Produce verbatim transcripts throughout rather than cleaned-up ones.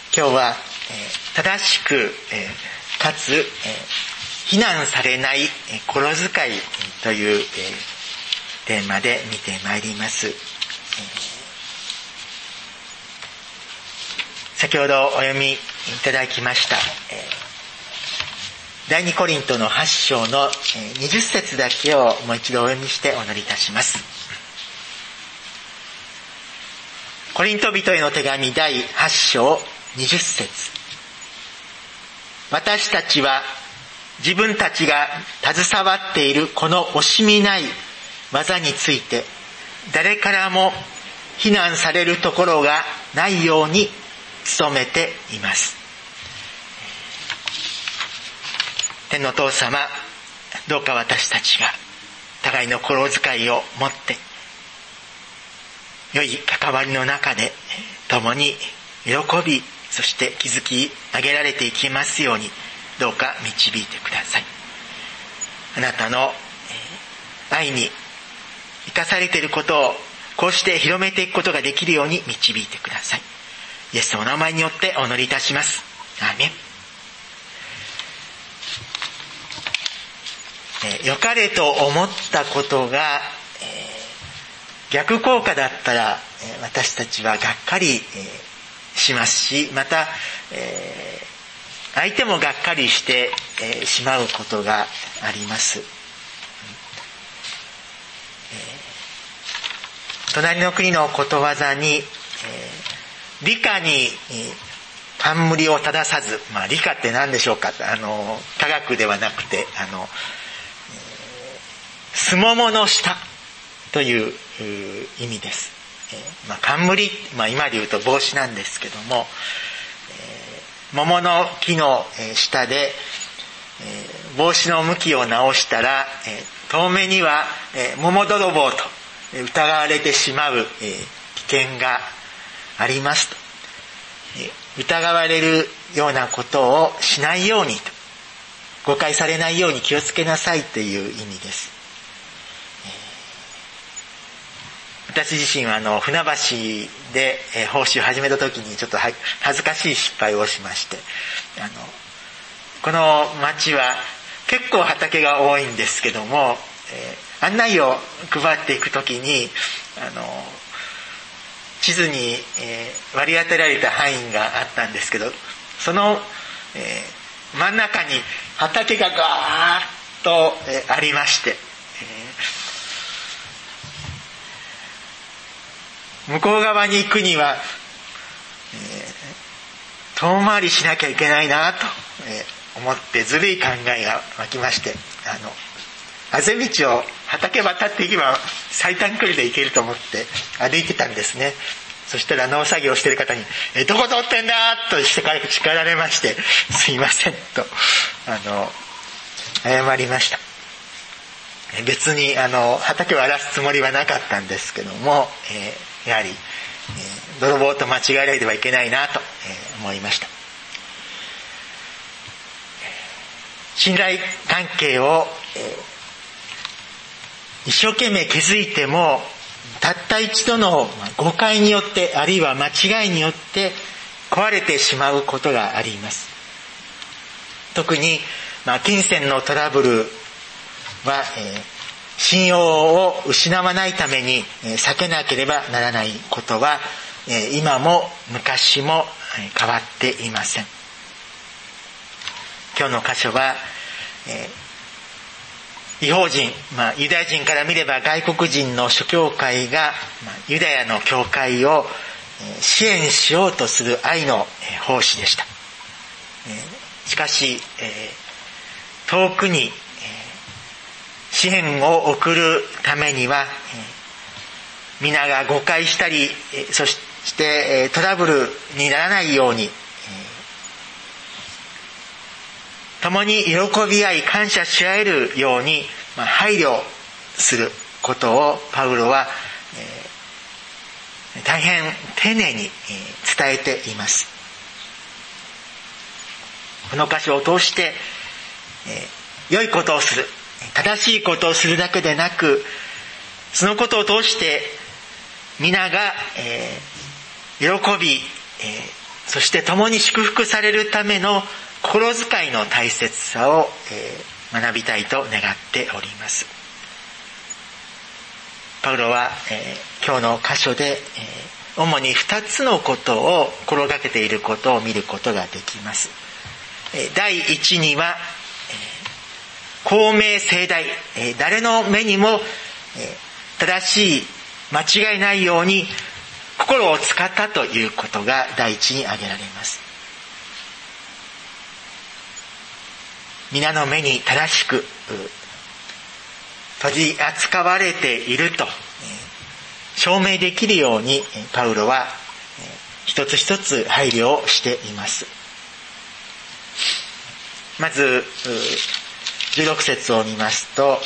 今日は、えー、正しく、えー、かつ、えー、非難されない、えー、心遣いという、えー、テーマで見てまいります。えー、先ほどお読みいただきました、えー、第二コリントのはち章のにじゅっ節だけをもう一度お読みしてお祈りいたします。コリント人への手紙だいはち章にじゅっ節。私たちは自分たちが携わっているこの惜しみない技について誰からも非難されるところがないように努めています。天のお父様、どうか私たちが互いの心遣いを持って良い関わりの中で共に喜び、そして気づき上げられていきますように、どうか導いてください。あなたの愛に生かされていることをこうして広めていくことができるように導いてください。イエスのお名前によってお祈りいたします。アーメン。えー、良かれと思ったことが、えー、逆効果だったら、えー、私たちはがっかり、えー、しますし、また、えー、相手もがっかりして、えー、しまうことがあります。えー、隣の国のことわざに、えー、理科に、えー冠を正さず、まあ理科って何でしょうか、あの科学ではなくて、あのすももの下という意味です。えーまあ、冠、まあ、今で言うと帽子なんですけども、えー、桃の木の下で、えー、帽子の向きを直したら、えー、遠目には、えー、桃泥棒と疑われてしまう、えー、危険がありますと、えー、疑われるようなことをしないようにと、誤解されないように気をつけなさいという意味です。私自身はあの船橋で奉仕を始めた時にちょっと恥ずかしい失敗をしまして、あのこの町は結構畑が多いんですけども、えー、案内を配っていく時にあの地図に、えー、割り当てられた範囲があったんですけど、その、えー、真ん中に畑がガーッと、えー、ありまして、向こう側に行くには、えー、遠回りしなきゃいけないなと、えー、思ってずるい考えが湧きまして、あのあぜ道を畑渡っていけば最短距離で行けると思って歩いてたんですね。そしたら農作業してる方に「えどこ通ってんだ!」としてから叱られまして「すいません」とあの謝りました。別にあの畑を荒らすつもりはなかったんですけども、えーやはり、えー、泥棒と間違えられてはいけないなと、えー、思いました。信頼関係を、えー、一生懸命築いてもたった一度の誤解によってあるいは間違いによって壊れてしまうことがあります。特に、まあ、金銭のトラブルは、えー信用を失わないために避けなければならないことは今も昔も変わっていません。今日の箇所は異邦人、まあ、ユダヤ人から見れば外国人の諸教会がユダヤの教会を支援しようとする愛の奉仕でした。しかし遠くに支援を送るためには皆が誤解したり、そしてトラブルにならないように共に喜び合い感謝し合えるように配慮することをパウロは大変丁寧に伝えています。この箇所を通して良いことをする、正しいことをするだけでなく、そのことを通して皆が、えー、喜び、えー、 そして共に祝福されるための心遣いの大切さを、えー、学びたいと願っております。パウロは、えー、今日の箇所で、えー、主に二つのことを心がけていることを見ることができます。えー、第一には、えー、公明正大、えー、誰の目にも、えー、正しい間違いないように心を使ったということが第一に挙げられます。皆の目に正しく取り扱われていると証明できるようにパウロは一つ一つ配慮をしています。まずじゅうろく節を見ますと、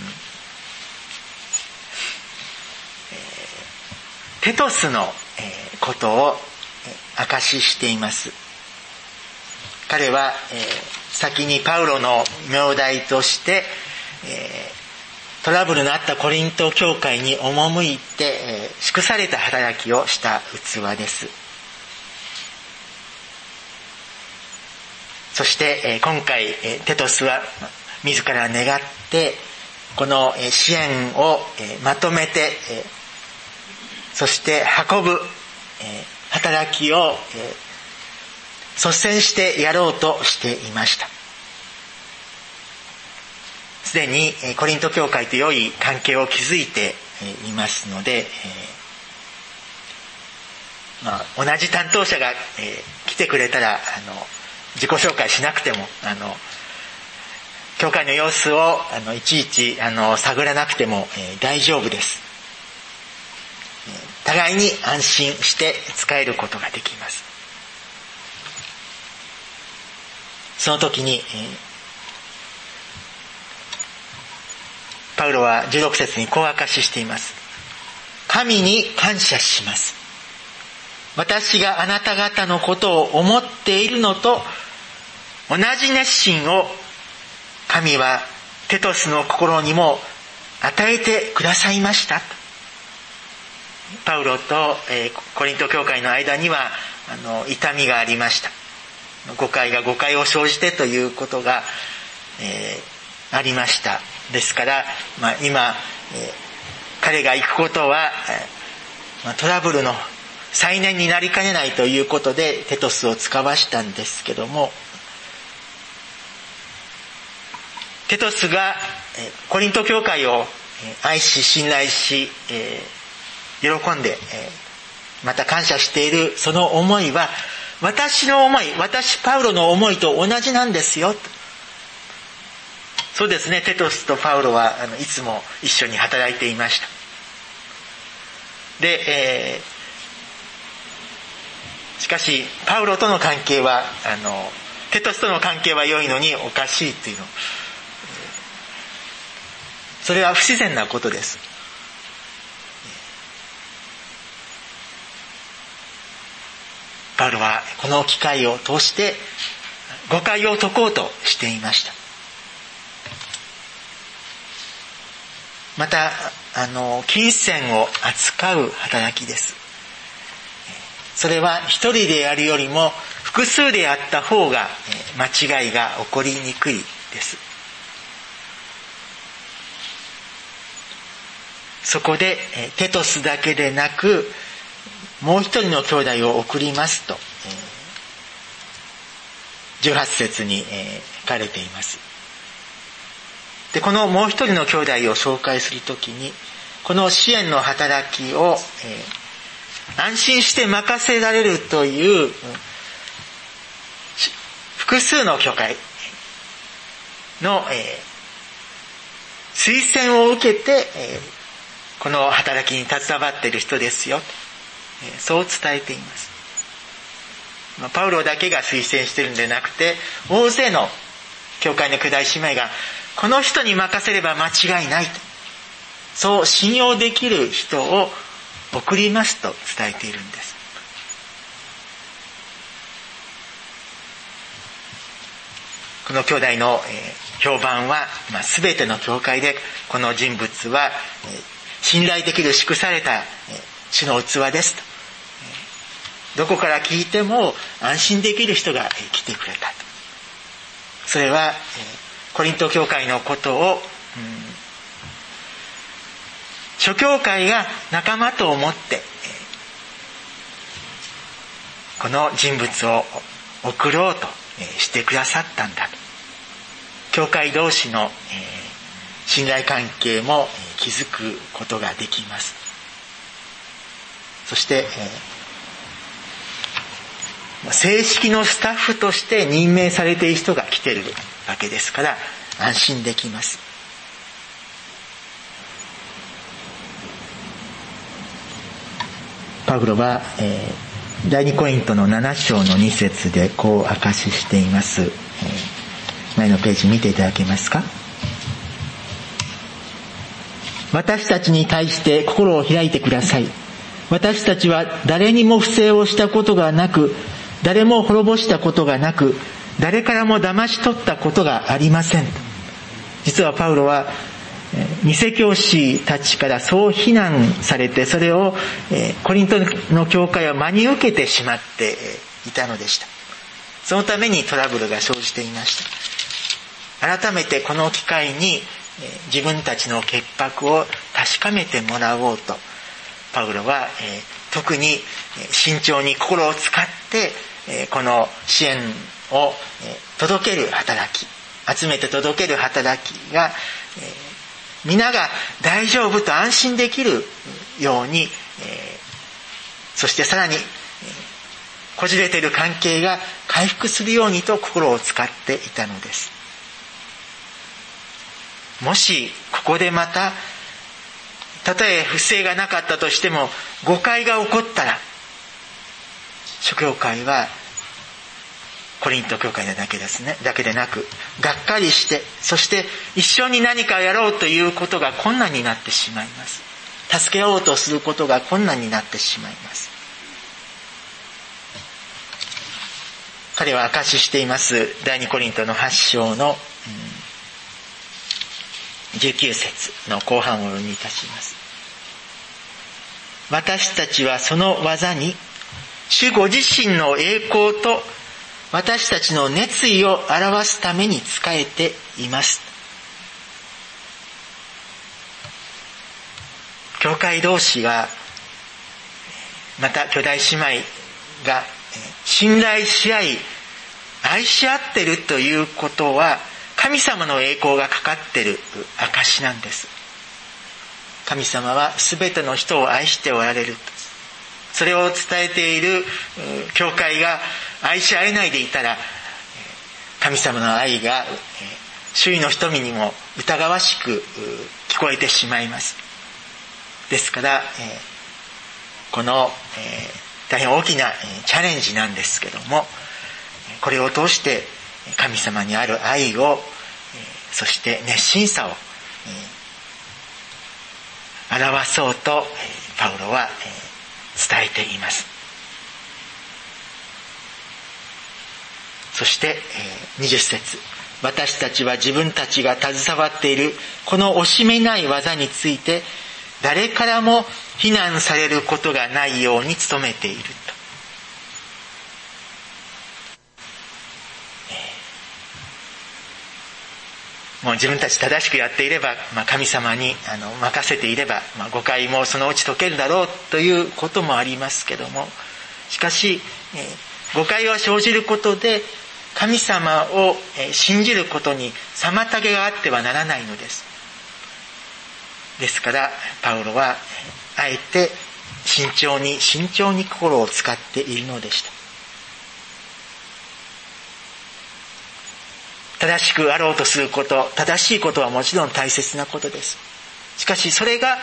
テトスのことを証ししています。彼は先にパウロの名代としてトラブルのあったコリント教会に赴いて祝された働きをした器です。そして今回テトスは自ら願ってこの支援をまとめて、そして運ぶ働きを率先してやろうとしていました。すでにコリント教会と良い関係を築いていますので、まあ、同じ担当者が来てくれたらあの自己紹介しなくてもあの教会の様子をあのいちいちあの探らなくても大丈夫です。互いに安心して使えることができます。その時にパウロはじゅうろく節にこう証ししています。神に感謝します。私があなた方のことを思っているのと同じ熱心を神はテトスの心にも与えてくださいました。パウロと、えー、コリント教会の間にはあの痛みがありました。誤解が誤解を生じてということが、えー、ありました。ですから、まあ、今、えー、彼が行くことは、まあ、トラブルの再燃になりかねないということでテトスを使わしたんですけども、テトスが、えー、コリント教会を愛し信頼し、えー喜んでまた感謝しているその思いは私の思い、私パウロの思いと同じなんですよ。そうですね、テトスとパウロはいつも一緒に働いていました。で、えー、しかしパウロとの関係はあのテトスとの関係は良いのにおかしいというの、それは不自然なことです。パウロはこの機会を通して誤解を解こうとしていました。またあの金銭を扱う働きです。それは一人でやるよりも複数でやった方が間違いが起こりにくいです。そこでテトスだけでなくもう一人の兄弟を送りますと、じゅうはち節に書かれています。で、このもう一人の兄弟を紹介するときに、この支援の働きを、えー、安心して任せられるという複数の教会の、えー、推薦を受けて、えー、この働きに携わっている人ですよ。そう伝えています。パウロだけが推薦しているんでなくて、大勢の教会の兄弟姉妹がこの人に任せれば間違いないと、そう信用できる人を送りますと伝えているんです。この兄弟の評判は、まあ、全ての教会でこの人物は信頼できる祝された主の器ですとどこから聞いても安心できる人が来てくれたと。それはコリント教会のことを、うん、諸教会が仲間と思ってこの人物を送ろうとしてくださったんだと。教会同士の信頼関係も築くことができます。そして正式のスタッフとして任命されている人が来ているわけですから安心できます。パウロは、えー、第二コリントのなな章のに節でこう証ししています。えー、前のページ見ていただけますか。私たちに対して心を開いてください。私たちは誰にも不正をしたことがなく、誰も滅ぼしたことがなく、誰からも騙し取ったことがありません。実はパウロは偽教師たちからそう非難されて、それをコリントの教会は真に受けてしまっていたのでした。そのためにトラブルが生じていました。改めてこの機会に自分たちの潔白を確かめてもらおうと、パウロは特に慎重に心を使ってこの支援を届ける働き、集めて届ける働きが皆が大丈夫と安心できるように、そしてさらにこじれている関係が回復するようにと心を使っていたのです。もしここでまたたとえ不正がなかったとしても誤解が起こったら、諸教会はコリント教会だけですね、だけでなくがっかりして、そして一緒に何かやろうということが困難になってしまいます。助け合おうとすることが困難になってしまいます。彼は証ししています第二コリントのはち章のじゅうきゅう節の後半をお読みいたします。私たちはその技に主ご自身の栄光と私たちの熱意を表すために仕えています。教会同士が、また兄弟姉妹が信頼し合い愛し合っているということは神様の栄光がかかっている証なんです。神様は全ての人を愛しておられる。それを伝えている教会が愛し合えないでいたら、神様の愛が周囲の人々にも疑わしく聞こえてしまいます。ですからこの大変大きなチャレンジなんですけども、これを通して神様にある愛を、そして熱心さを表そうとパウロは伝えています。そしてにじゅっ節、私たちは自分たちが携わっているこの惜しめない技について誰からも非難されることがないように努めていると。もう自分たち正しくやっていれば、まあ、神様にあの任せていれば、まあ、誤解もそのうち解けるだろうということもありますけども、しかし、えー、誤解が生じることで神様を信じることに妨げがあってはならないのです。ですからパウロはあえて慎重に慎重に心を使っているのでした。正しくあろうとすること、正しいことはもちろん大切なことです。しかしそれが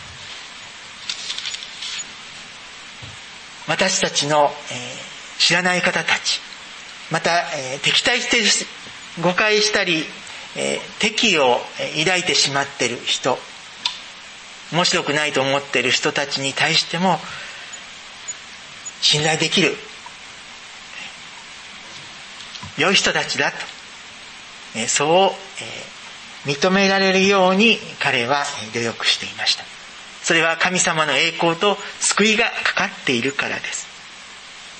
私たちの、えー、知らない方たち、また、えー、敵対して誤解したり、えー、敵意を抱いてしまっている人、面白くないと思っている人たちに対しても信頼できる良い人たちだと、そう認められるように彼は努力していました。それは神様の栄光と救いがかかっているからです。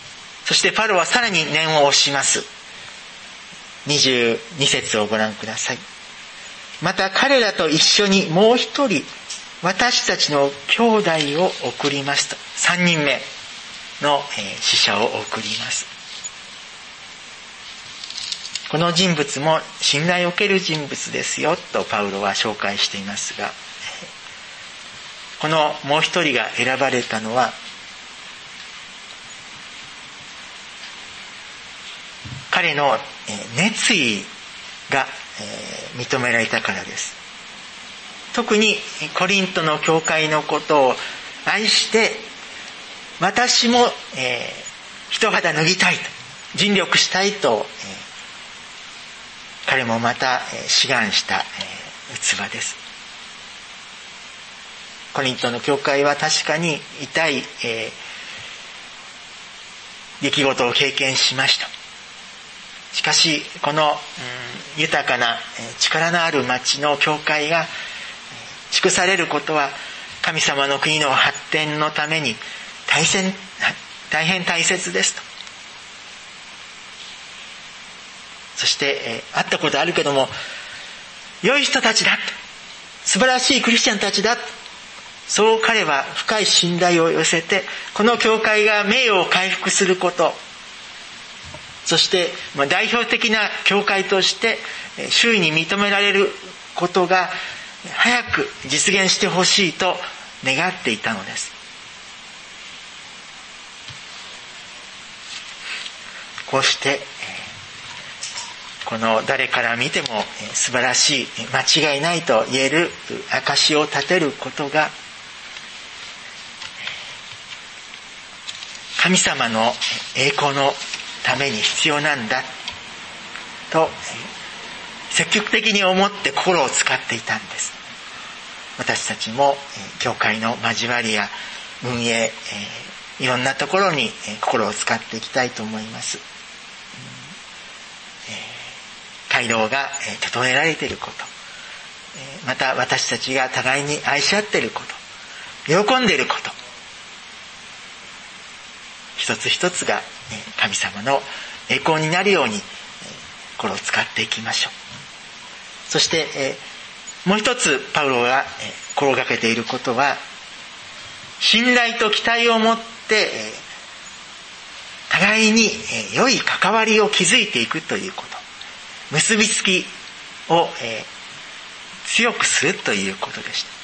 そしてパウロはさらに念を押します。にじゅうに節をご覧ください。また彼らと一緒にもう一人私たちの兄弟を送りますと、さんにんめの使者を送ります。この人物も信頼を受ける人物ですよとパウロは紹介していますが、このもう一人が選ばれたのは、彼の熱意が認められたからです。特にコリントの教会のことを愛して、私も、えー、一肌脱ぎたいと、尽力したいと、えー、彼もまた、えー、志願した、えー、器です。コリントの教会は確かに痛い、えー、出来事を経験しました。しかしこの、うん、豊かな力のある町の教会が祝されることは神様の国の発展のために大変、大変大切ですと。そして、えー、会ったことあるけども良い人たちだと、素晴らしいクリスチャンたちだと、そう彼は深い信頼を寄せて、この教会が名誉を回復すること、そして、まあ、代表的な教会として周囲に認められることが早く実現してほしいと願っていたのです。こうしてこの誰から見ても素晴らしい、間違いないと言える証を立てることが神様の栄光のために必要なんだと積極的に思って心を使っていたんです。私たちも教会の交わりや運営、いろんなところに心を使っていきたいと思います。街道が整えられていること、また私たちが互いに愛し合っていること、喜んでいること、一つ一つが神様の栄光になるように心を使っていきましょう。そしてもう一つパウロが心がけていることは、信頼と期待を持って互いに良い関わりを築いていくということ、結びつきを強くするということでした。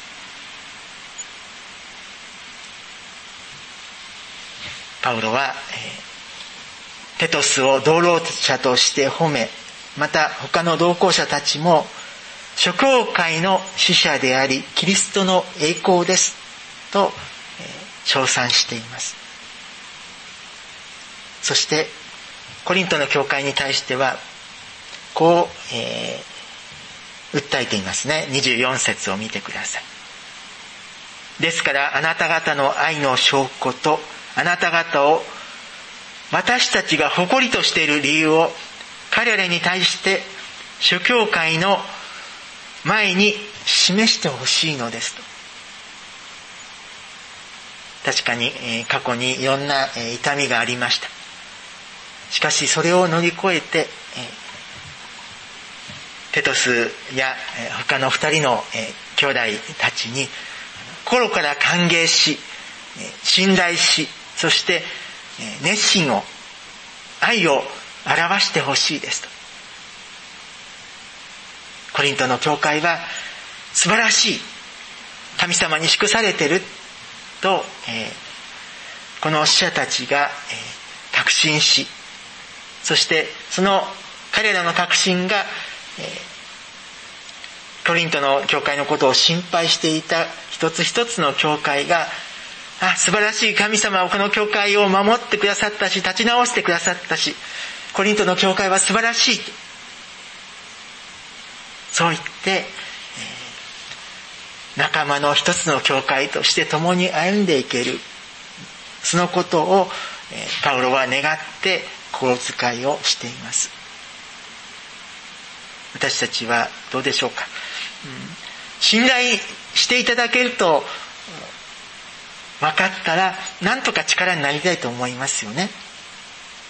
パウロはテトスを同労者として褒め、また他の同行者たちも諸教会の使者でありキリストの栄光ですと称賛しています。そしてコリントの教会に対してはこう、えー、訴えていますね。にじゅうよん節を見てください。ですからあなた方の愛の証拠とあなた方を私たちが誇りとしている理由を彼らに対して諸教会の前に示してほしいのですと。確かに過去にいろんな痛みがありました。しかしそれを乗り越えてテトスや他の二人の兄弟たちに心から歓迎し信頼し、そして熱心を愛を表してほしいですと。コリントの教会は素晴らしい、神様に祝されていると、えー、この使者たちが、えー、確信し、そしてその彼らの確信が、えー、コリントの教会のことを心配していた一つ一つの教会が、あ、素晴らしい、神様はこの教会を守ってくださったし、立ち直してくださったし、コリントの教会は素晴らしい、そう言って、えー、仲間の一つの教会として共に歩んでいける、そのことを、えー、パウロは願って心遣いをしています。私たちはどうでしょうか。うん、信頼していただけると分かったら何とか力になりたいと思いますよね。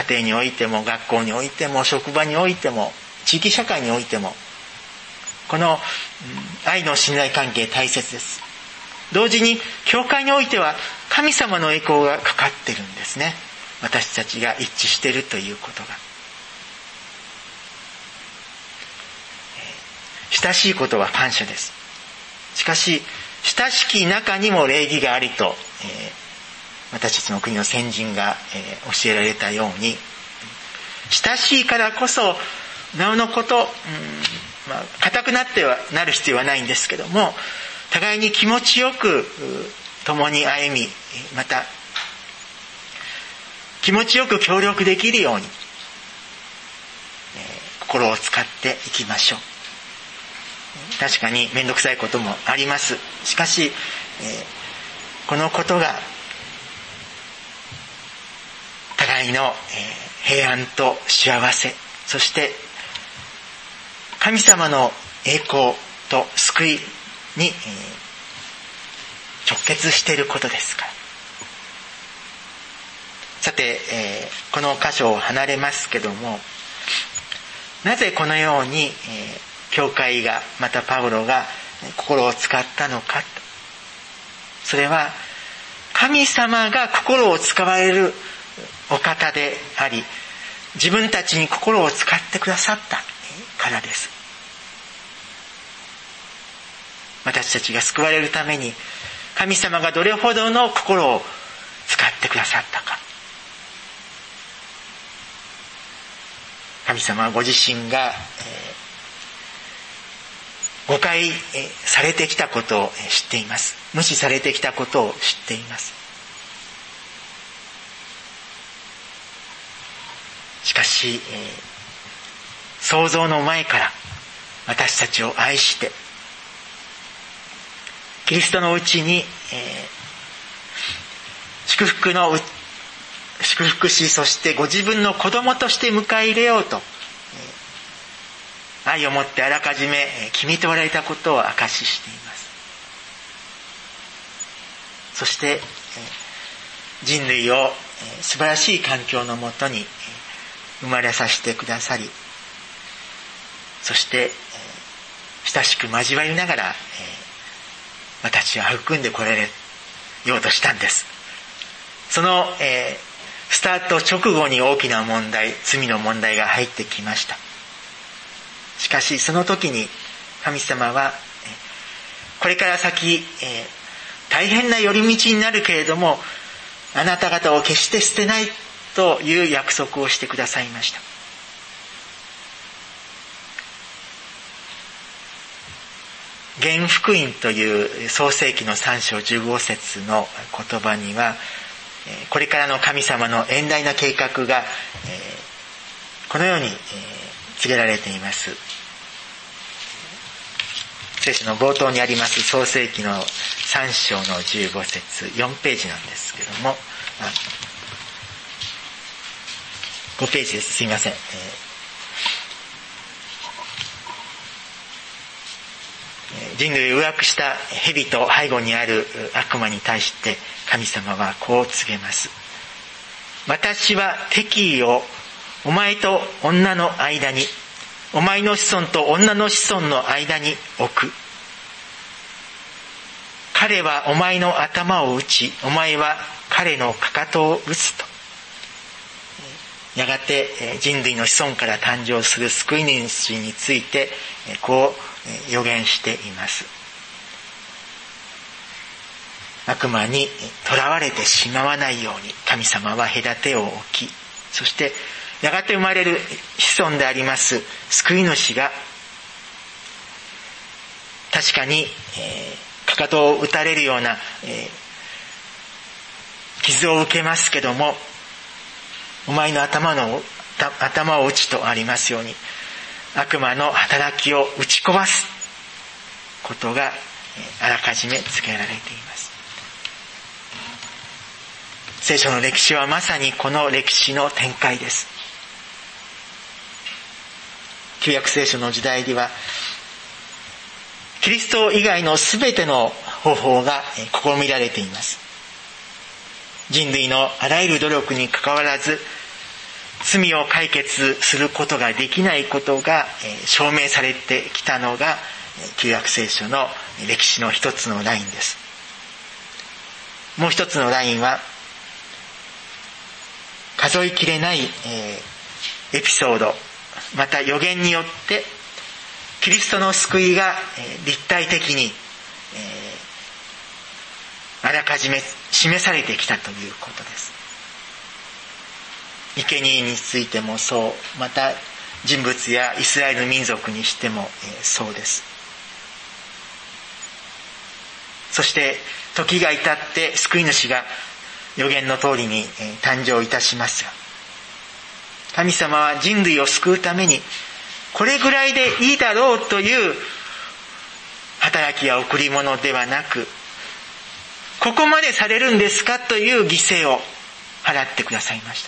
庭においても、学校においても、職場においても、地域社会においても、この愛の信頼関係大切です。同時に教会においては神様の栄光がかかってるんですね。私たちが一致しているということが。親しいことは感謝です。しかし親しき中にも礼儀がありと、えー、私たちの国の先人が、えー、教えられたように、親しいからこそなおのこと、うんまあ、固くなってはなる必要はないんですけども、互いに気持ちよく共に歩み、また気持ちよく協力できるように、えー、心を使っていきましょう。確かに面倒くさいこともあります。しかし、えー、このことが互いの、えー、平安と幸せ、そして神様の栄光と救いに、えー、直結していることですから。さて、えー、この箇所を離れますけども、なぜこのように、えー、教会がまたパウロが心を使ったのかと。それは神様が心を使われるお方であり、自分たちに心を使ってくださったからです。私たちが救われるために神様がどれほどの心を使ってくださったか。神様はご自身が、えー、誤解、えー、されてきたことを知っています。無視されてきたことを知っています。しかし、えー、創造の前から私たちを愛してキリストのうちに、えー、祝福の祝福し、そしてご自分の子供として迎え入れようと、えー、愛をもってあらかじめ決めておられたことを証ししています。そして、えー、人類を、えー、素晴らしい環境のもとに、えー、生まれさせてくださり、そして、えー、親しく交わりながら、えー私は育んでこられようとしたんです。その、えー、スタート直後に大きな問題、罪の問題が入ってきました。しかしその時に神様は、えー、これから先、えー、大変な寄り道になるけれどもあなた方を決して捨てないという約束をしてくださいました。原福音という創世記のさん章じゅうご節の言葉には、これからの神様の遠大な計画がこのように告げられています。聖書の冒頭にあります創世記のさん章のじゅうご節、よんページなんですけども、ごページです。すいません。人類を誘惑した蛇と背後にある悪魔に対して神様はこう告げます。私は敵意をお前と女の間に、お前の子孫と女の子孫の間に置く。彼はお前の頭を打ち、お前は彼のかかとを打つと。やがて人類の子孫から誕生する救い主についてこう予言しています。悪魔に囚われてしまわないように神様は隔てを置き、そしてやがて生まれる子孫であります救い主が確かに、えー、かかとを打たれるような、えー、傷を受けますけども、お前の頭の頭を打ちとありますように悪魔の働きを打ち壊すことがあらかじめ告げられています。聖書の歴史はまさにこの歴史の展開です。旧約聖書の時代にはキリスト以外のすべての方法が試みられています。人類のあらゆる努力にかかわらず罪を解決することができないことが証明されてきたのが旧約聖書の歴史の一つのラインです。もう一つのラインは、数えきれないエピソード、また預言によってキリストの救いが立体的にあらかじめ示されてきたということです。生贄についてもそう、また人物やイスラエル民族にしてもそうです。そして時が至って救い主が預言の通りに誕生いたしますが、神様は人類を救うためにこれぐらいでいいだろうという働きや贈り物ではなく、ここまでされるんですかという犠牲を払ってくださいました。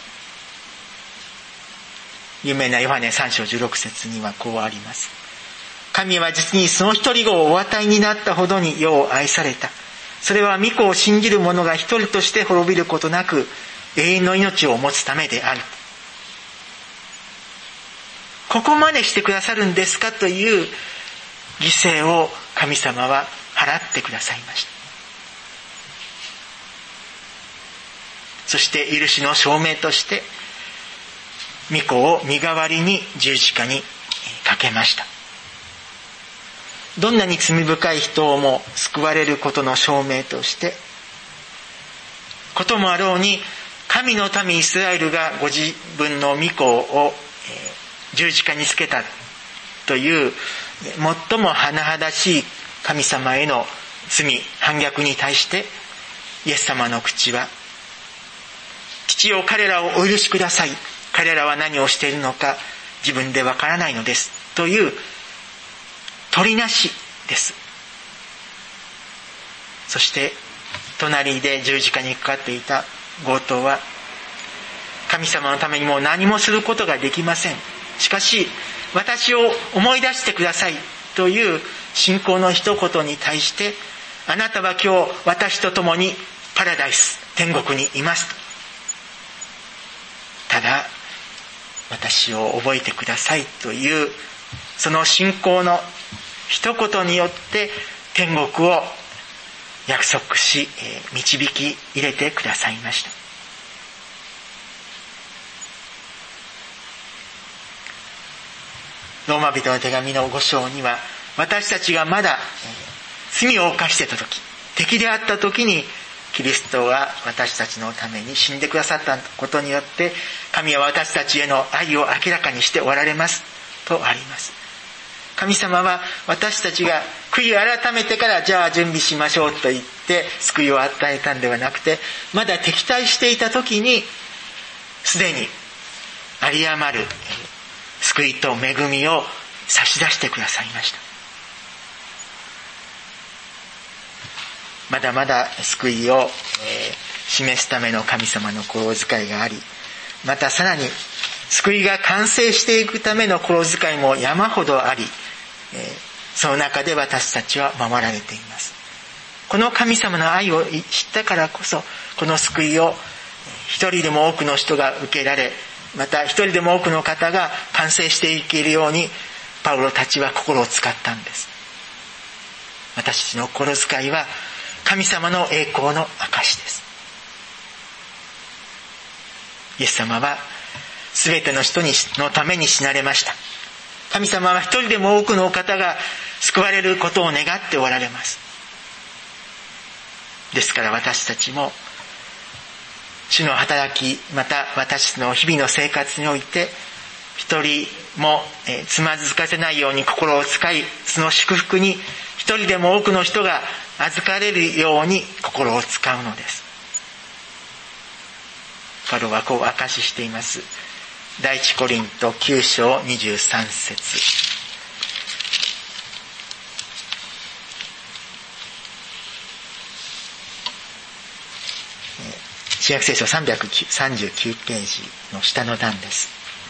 有名なヨハネさん章じゅうろく節にはこうあります。神は実にその一人子をお与えになったほどに世を愛された。それは御子を信じる者が一人として滅びることなく永遠の命を持つためである。ここまでしてくださるんですかという犠牲を神様は払ってくださいました。そして許しの証明として御子を身代わりに十字架にかけました。どんなに罪深い人をも救われることの証明として、こともあろうに神の民イスラエルがご自分の御子を十字架につけたという最も甚だしい神様への罪反逆に対して、イエス様の口は、父よ彼らをお許しください、彼らは何をしているのか自分でわからないのですという取りなしです。そして隣で十字架にかかっていた強盗は、神様のためにもう何もすることができません、しかし私を思い出してくださいという信仰の一言に対して、あなたは今日私と共にパラダイス天国にいますと、ただ私を覚えてくださいというその信仰の一言によって天国を約束し導き入れてくださいました。ローマ人の手紙のご章には、私たちがまだ罪を犯していた時、敵であった時にキリストは私たちのために死んでくださったことによって、神は私たちへの愛を明らかにしておられますとあります。神様は私たちが悔い改めてからじゃあ準備しましょうと言って救いを与えたんではなくて、まだ敵対していた時にすでに有り余る救いと恵みを差し出してくださいました。まだまだ救いを、えー、示すための神様の心遣いがあり、またさらに救いが完成していくための心遣いも山ほどあり、えー、その中で私たちは守られています。この神様の愛を知ったからこそ、この救いを一人でも多くの人が受けられ、また一人でも多くの方が完成していけるようにパウロたちは心を使ったんです。私たちの心遣いは神様の栄光の証です。イエス様は全ての人にのために死なれました。神様は一人でも多くの方が救われることを願っておられます。ですから私たちも主の働き、また私の日々の生活において一人もつまずかせないように心を使い、その祝福に一人でも多くの人が預かれるように心を使うのです。パウロはこう証ししています。第一コリントきゅう章にじゅうさん節。新約聖書さんびゃくさんじゅうきゅうページの下の段です。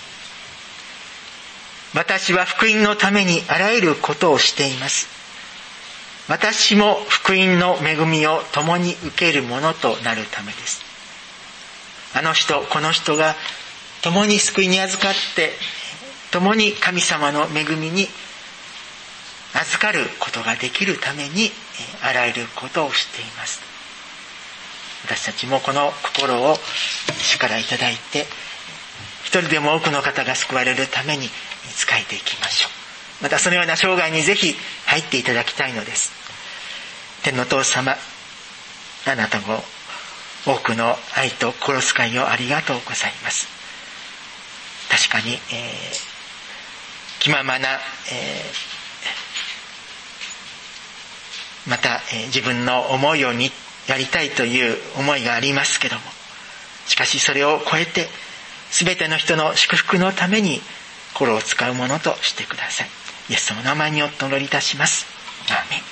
私は福音のためにあらゆることをしています。私も福音の恵みを共に受けるものとなるためです。あの人この人が共に救いに預かって共に神様の恵みに預かることができるためにあらゆることをしています。私たちもこの心を主からいただいて、一人でも多くの方が救われるために仕えていきましょう。またそのような生涯にぜひ入っていただきたいのです。天の父様、あなたも多くの愛と心遣いをありがとうございます。確かに、えー、気ままな、えー、また、えー、自分の思うようにやりたいという思いがありますけども、しかしそれを超えて全ての人の祝福のために心を使うものとしてください。イエス様の名前によってお祈りいたします。アーメン。